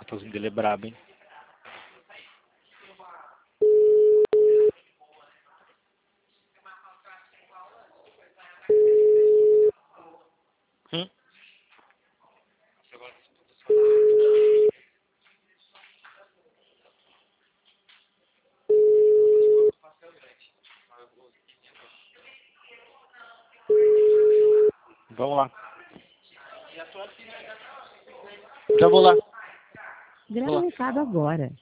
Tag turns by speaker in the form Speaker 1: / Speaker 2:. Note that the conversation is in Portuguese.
Speaker 1: Tatuzinho dele é brabo, hein? Hum? Vamos lá. Já vou lá.
Speaker 2: Grava o recado agora.